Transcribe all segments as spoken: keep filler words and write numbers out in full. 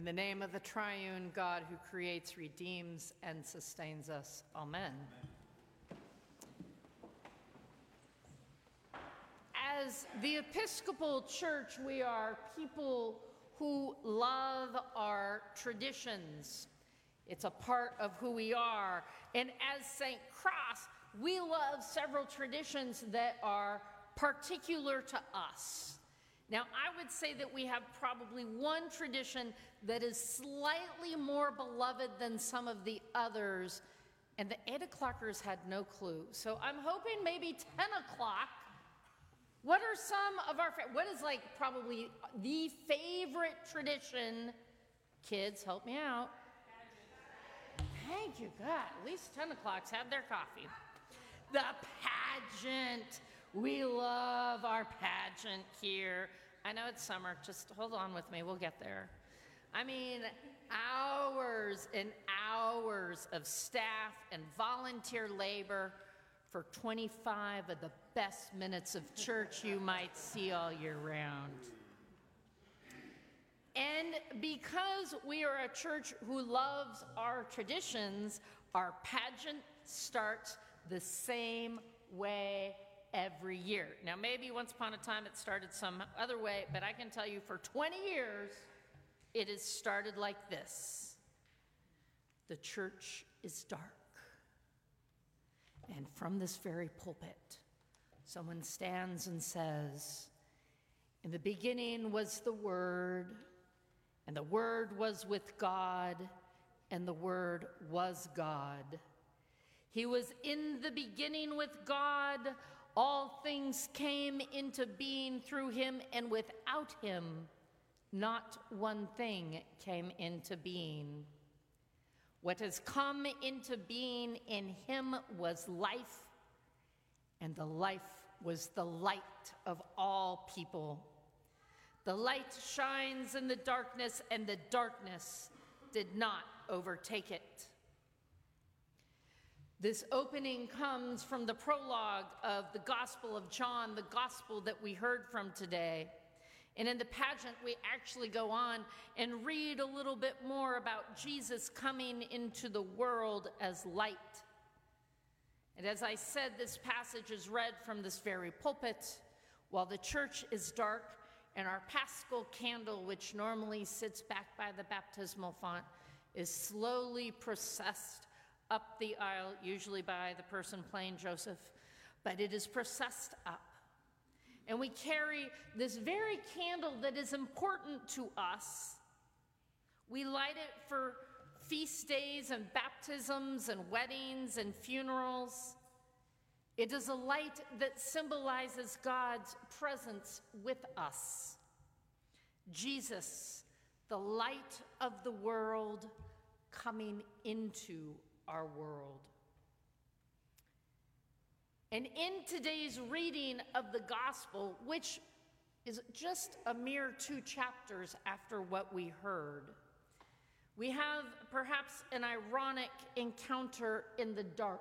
In the name of the triune God who creates, redeems, and sustains us. Amen. As the Episcopal Church, we are people who love our traditions. It's a part of who we are. And as Saint Cross, we love several traditions that are particular to us. Now, I would say that we have probably one tradition that is slightly more beloved than some of the others, and the eight o'clockers had no clue. So I'm hoping maybe ten o'clock. What are some of our, what is like probably the favorite tradition? Kids, help me out. Thank you, God. At least ten o'clocks had their coffee. The pageant. We love our pageant here. I know it's summer. Just hold on with me. We'll get there. I mean, hours and hours of staff and volunteer labor for twenty-five of the best minutes of church you might see all year round. And because we are a church who loves our traditions, our pageant starts the same way every year. Now, maybe once upon a time it started some other way, but I can tell you for twenty years, it has started like this. The church is dark. And from this very pulpit, someone stands and says, "In the beginning was the Word, and the Word was with God, and the Word was God. He was in the beginning with God. All things came into being through him, and without him, not one thing came into being. What has come into being in him was life, and the life was the light of all people. The light shines in the darkness, and the darkness did not overtake it." This opening comes from the prologue of the Gospel of John, the gospel that we heard from today. And in the pageant, we actually go on and read a little bit more about Jesus coming into the world as light. And as I said, this passage is read from this very pulpit while the church is dark and our paschal candle, which normally sits back by the baptismal font, is slowly processed up the aisle, usually by the person playing Joseph, but it is processed up. And we carry this very candle that is important to us. We light it for feast days and baptisms and weddings and funerals. It is a light that symbolizes God's presence with us. Jesus, the light of the world, coming into our world. And in today's reading of the gospel, which is just a mere two chapters after what we heard, we have perhaps an ironic encounter in the dark.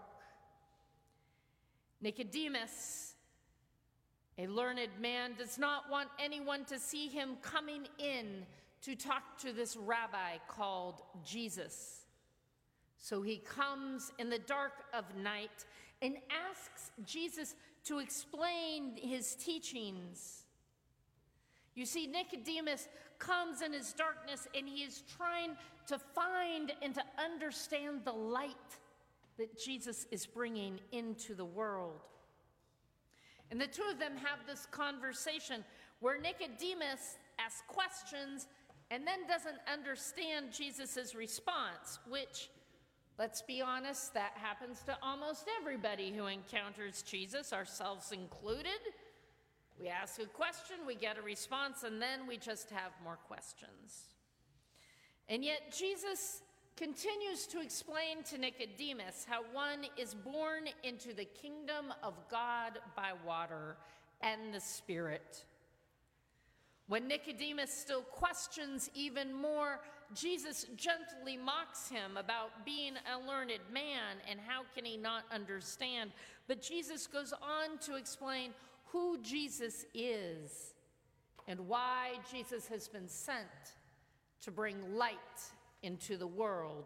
Nicodemus, a learned man, does not want anyone to see him coming in to talk to this rabbi called Jesus. So he comes in the dark of night and asks Jesus to explain his teachings. You see, Nicodemus comes in his darkness and he is trying to find and to understand the light that Jesus is bringing into the world. And the two of them have this conversation where Nicodemus asks questions and then doesn't understand Jesus' response, which, let's be honest, that happens to almost everybody who encounters Jesus, ourselves included. We ask a question, we get a response, and then we just have more questions. And yet Jesus continues to explain to Nicodemus how one is born into the kingdom of God by water and the Spirit. When Nicodemus still questions even more, Jesus gently mocks him about being a learned man and how can he not understand. But Jesus goes on to explain who Jesus is and why Jesus has been sent to bring light into the world.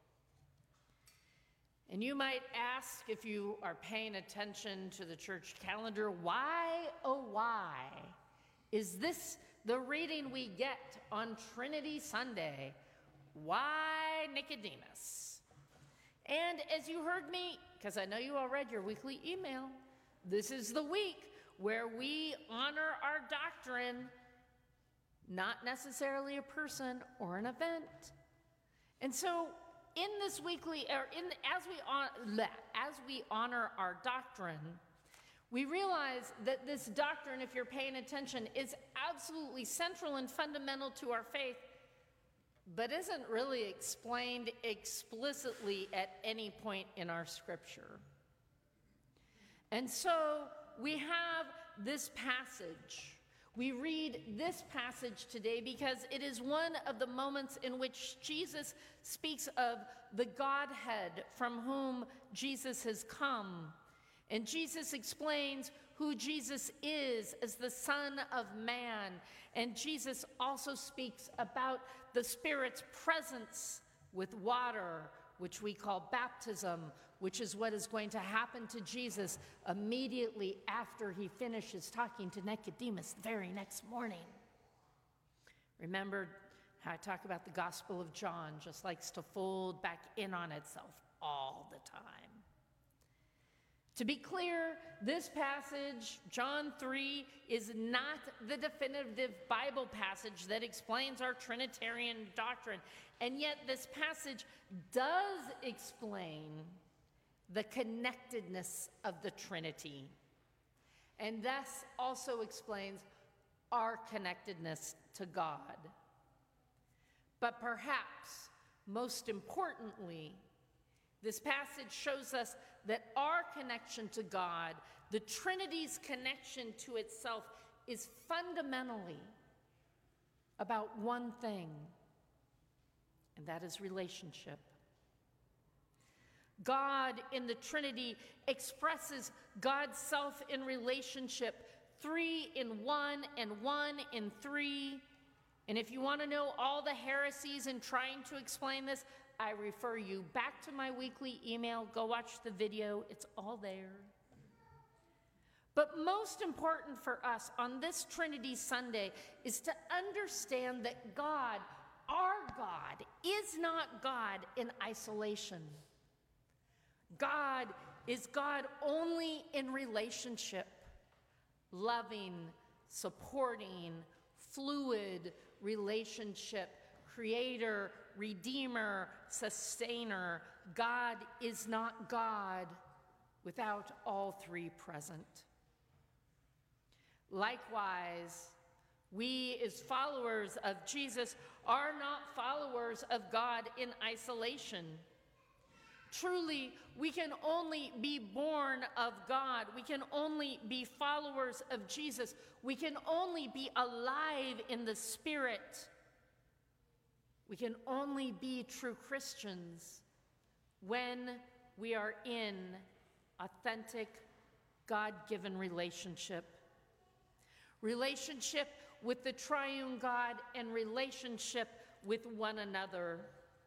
And you might ask, if you are paying attention to the church calendar, why, oh why, is this the reading we get on Trinity Sunday? Why Nicodemus? And as you heard me, because I know you all read your weekly email, this is the week where we honor our doctrine, not necessarily a person or an event. And so in this weekly, or in as we on, as we honor our doctrine, we realize that this doctrine, if you're paying attention, is absolutely central and fundamental to our faith, but isn't really explained explicitly at any point in our scripture. And so we have this passage. We read this passage today because it is one of the moments in which Jesus speaks of the Godhead from whom Jesus has come. And Jesus explains who Jesus is as the Son of Man. And Jesus also speaks about the Spirit's presence with water, which we call baptism, which is what is going to happen to Jesus immediately after he finishes talking to Nicodemus the very next morning. Remember how I talk about the Gospel of John just likes to fold back in on itself all the time. To be clear, this passage, John three, is not the definitive Bible passage that explains our Trinitarian doctrine. And yet this passage does explain the connectedness of the Trinity, and thus also explains our connectedness to God. But perhaps most importantly, this passage shows us that our connection to God, the Trinity's connection to itself, is fundamentally about one thing, and that is relationship. God in the Trinity expresses God's self in relationship, three in one and one in three. And if you want to know all the heresies in trying to explain this, I refer you back to my weekly email. Go watch the video. It's all there. But most important for us on this Trinity Sunday is to understand that God, our God, is not God in isolation. God is God only in relationship, loving, supporting, fluid relationship, creator, redeemer, sustainer. God is not God without all three present. Likewise, we as followers of Jesus are not followers of God in isolation. Truly, we can only be born of God. We can only be followers of Jesus. We can only be alive in the Spirit. We can only be true Christians when we are in authentic, God-given relationship. Relationship with the triune God and relationship with one another.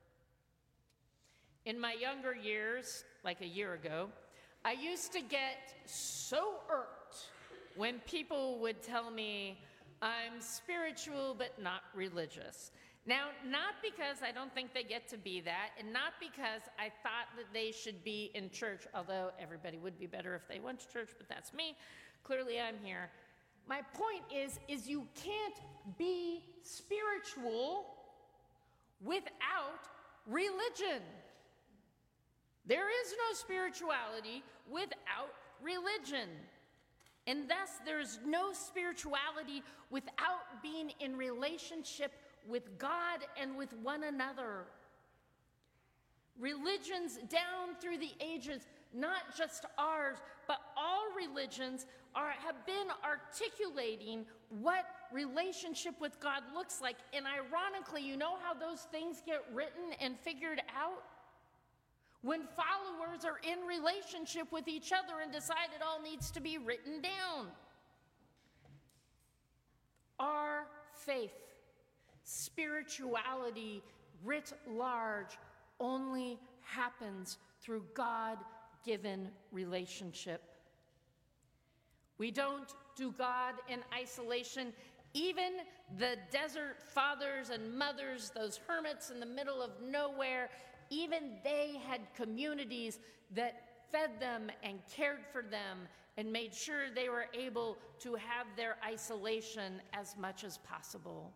In my younger years, like a year ago, I used to get so irked when people would tell me I'm spiritual but not religious. Now, not because I don't think they get to be that, and not because I thought that they should be in church, although everybody would be better if they went to church, but that's me. Clearly, I'm here. My point is, is you can't be spiritual without religion. There is no spirituality without religion. And thus, there's no spirituality without being in relationship with God and with one another. Religions down through the ages, not just ours, but all religions are, have been articulating what relationship with God looks like. And ironically, you know how those things get written and figured out? When followers are in relationship with each other and decide it all needs to be written down. Our faith Spirituality writ large only happens through God-given relationship. We don't do God in isolation. Even the desert fathers and mothers, those hermits in the middle of nowhere, even they had communities that fed them and cared for them and made sure they were able to have their isolation as much as possible.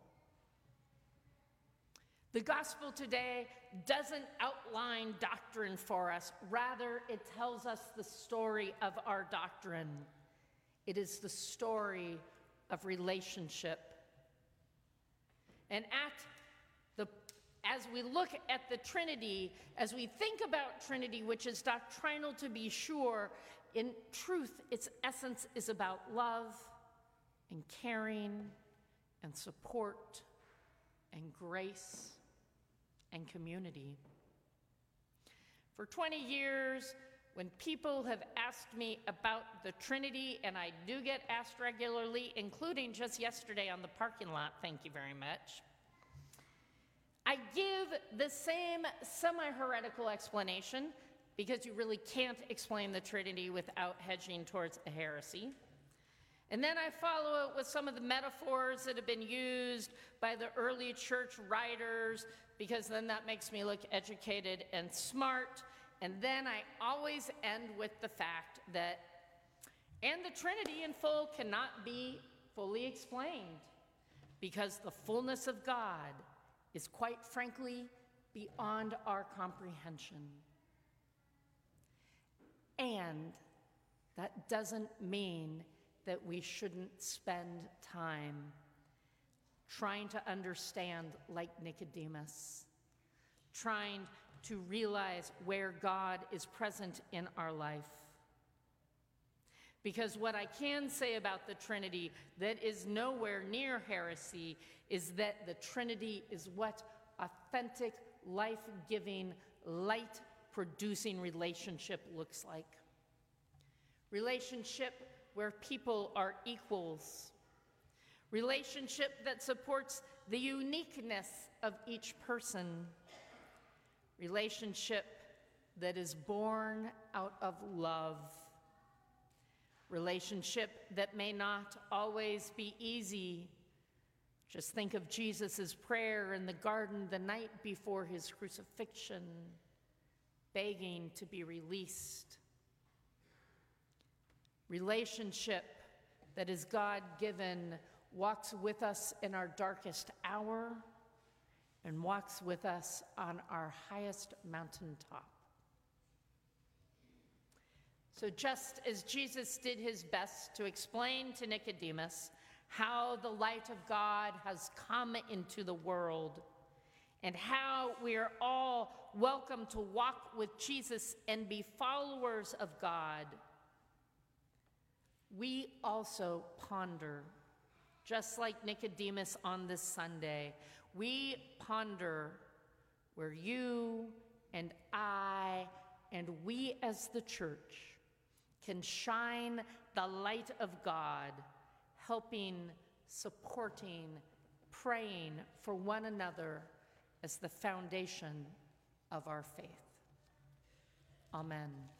The gospel today doesn't outline doctrine for us. Rather, it tells us the story of our doctrine. It is the story of relationship. And at the, as we look at the Trinity, as we think about Trinity, which is doctrinal to be sure, in truth, its essence is about love and caring and support and grace and community. For twenty years, when people have asked me about the Trinity, and I do get asked regularly, including just yesterday on the parking lot, thank you very much, I give the same semi-heretical explanation, because you really can't explain the Trinity without hedging towards a heresy. And then I follow it with some of the metaphors that have been used by the early church writers, because then that makes me look educated and smart. And then I always end with the fact that, and the Trinity in full cannot be fully explained, because the fullness of God is quite frankly beyond our comprehension. And that doesn't mean that we shouldn't spend time trying to understand like Nicodemus, trying to realize where God is present in our life. Because what I can say about the Trinity that is nowhere near heresy is that the Trinity is what authentic, life-giving, light-producing relationship looks like. Relationship where people are equals. Relationship that supports the uniqueness of each person. Relationship that is born out of love. Relationship that may not always be easy. Just think of Jesus' prayer in the garden the night before his crucifixion, begging to be released. Relationship that is God-given, walks with us in our darkest hour, and walks with us on our highest mountaintop. So just as Jesus did his best to explain to Nicodemus how the light of God has come into the world, and how we are all welcome to walk with Jesus and be followers of God, we also ponder, just like Nicodemus on this Sunday, we ponder where you and I and we as the church can shine the light of God, helping, supporting, praying for one another as the foundation of our faith. Amen.